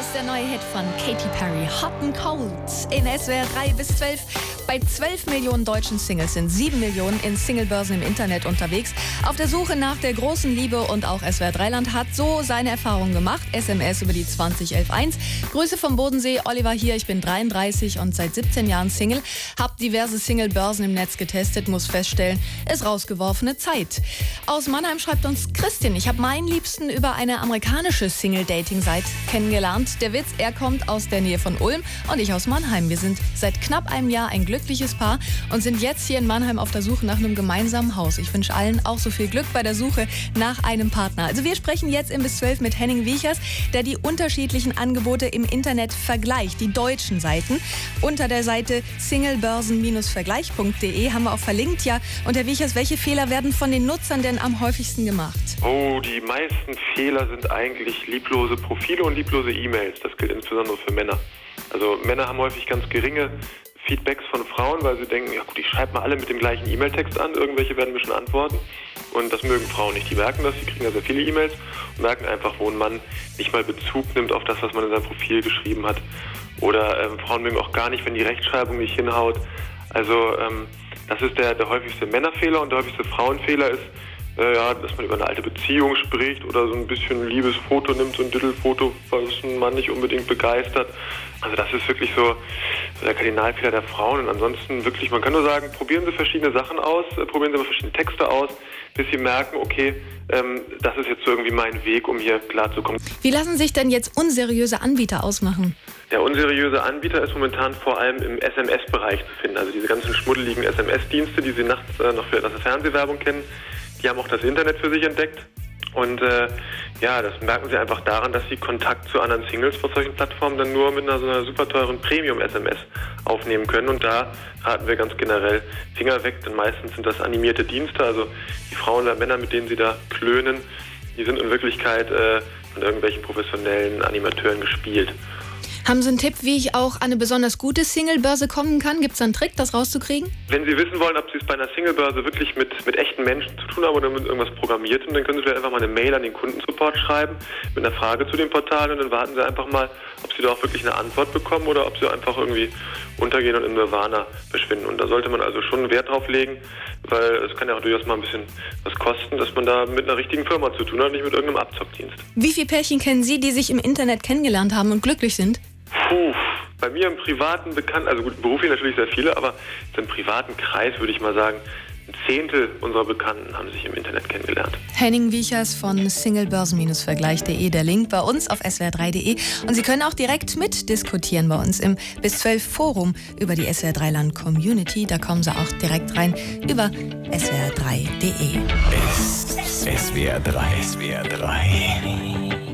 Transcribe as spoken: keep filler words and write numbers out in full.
ist der neue Hit von Katy Perry, Hot and Cold, in S W R drei bis zwölf. Bei zwölf Millionen deutschen Singles sind sieben Millionen in Singlebörsen im Internet unterwegs. Auf der Suche nach der großen Liebe, und auch S W R drei Land hat so seine Erfahrungen gemacht. S M S über die zwanzig elf eins. Grüße vom Bodensee, Oliver hier, ich bin dreiunddreißig und seit siebzehn Jahren Single. Hab diverse Singlebörsen im Netz getestet, muss feststellen, ist rausgeworfene Zeit. Aus Mannheim schreibt uns Christian, ich habe meinen Liebsten über eine amerikanische Single-Dating-Seite kennengelernt. Der Witz, er kommt aus der Nähe von Ulm und ich aus Mannheim. Wir sind seit knapp einem Jahr ein glückliches Paar und sind jetzt hier in Mannheim auf der Suche nach einem gemeinsamen Haus. Ich wünsche allen auch so viel Glück bei der Suche nach einem Partner. Also wir sprechen jetzt im bis zwölf mit Henning Wiechers, der die unterschiedlichen Angebote im Internet vergleicht, die deutschen Seiten. Unter der Seite singlebörsen Vergleich punkt de haben wir auch verlinkt. Ja, und Herr Wiechers, welche Fehler werden von den Nutzern denn am häufigsten gemacht? Oh, die meisten Fehler sind eigentlich lieblose Profile und lieblose E-Mails. Das gilt insbesondere für Männer. Also Männer haben häufig ganz geringe Feedbacks von Frauen, weil sie denken, ja gut, ich schreibe mal alle mit dem gleichen E-Mail-Text an, irgendwelche werden mir schon antworten. Und das mögen Frauen nicht. Die merken das, die kriegen ja sehr viele E-Mails und merken einfach, wo ein Mann nicht mal Bezug nimmt auf das, was man in seinem Profil geschrieben hat. Oder ähm, Frauen mögen auch gar nicht, wenn die Rechtschreibung nicht hinhaut. Also ähm, das ist der, der häufigste Männerfehler, und der häufigste Frauenfehler ist, äh, ja, dass man über eine alte Beziehung spricht oder so ein bisschen liebes Foto nimmt, so ein Dittelfoto, was einen Mann nicht unbedingt begeistert. Also das ist wirklich so, so der Kardinalfehler der Frauen. Und ansonsten wirklich, man kann nur sagen, probieren Sie verschiedene Sachen aus, äh, probieren Sie mal verschiedene Texte aus, bis Sie merken, okay, ähm, das ist jetzt so irgendwie mein Weg, um hier klarzukommen. Wie lassen sich denn jetzt unseriöse Anbieter ausmachen? Der unseriöse Anbieter ist momentan vor allem im S M S-Bereich zu finden. Also diese ganzen schmuddeligen S M S-Dienste, die Sie nachts äh, noch für aus der Fernsehwerbung kennen, die haben auch das Internet für sich entdeckt. Und äh, ja, das merken Sie einfach daran, dass Sie Kontakt zu anderen Singles auf solchen Plattformen dann nur mit einer so einer super teuren Premium-S M S aufnehmen können. Und da raten wir ganz generell Finger weg, denn meistens sind das animierte Dienste. Also die Frauen oder Männer, mit denen Sie da klönen, die sind in Wirklichkeit äh, von irgendwelchen professionellen Animateuren gespielt. Haben Sie einen Tipp, wie ich auch an eine besonders gute Singlebörse kommen kann? Gibt es da einen Trick, das rauszukriegen? Wenn Sie wissen wollen, ob Sie es bei einer Singlebörse wirklich mit, mit echten Menschen zu tun haben oder mit irgendwas Programmiertem, dann können Sie vielleicht einfach mal eine Mail an den Kundensupport schreiben mit einer Frage zu dem Portal, und dann warten Sie einfach mal, ob Sie da auch wirklich eine Antwort bekommen oder ob Sie einfach irgendwie untergehen und in Nirvana verschwinden. Und da sollte man also schon Wert drauf legen, weil es kann ja auch durchaus mal ein bisschen was kosten, dass man da mit einer richtigen Firma zu tun hat, nicht mit irgendeinem Abzockdienst. Wie viele Pärchen kennen Sie, die sich im Internet kennengelernt haben und glücklich sind? Puh, bei mir im privaten Bekannten, also gut, beruflich natürlich sehr viele, aber im privaten Kreis würde ich mal sagen, ein Zehntel unserer Bekannten haben sich im Internet kennengelernt. Henning Wiechers von singlebörsen Vergleich punkt de, der Link bei uns auf S W R drei punkt de. Und Sie können auch direkt mitdiskutieren bei uns im bis zwölf Forum über die S W R drei Land Community. Da kommen Sie auch direkt rein über S W R drei punkt de. S W R drei. S W R drei.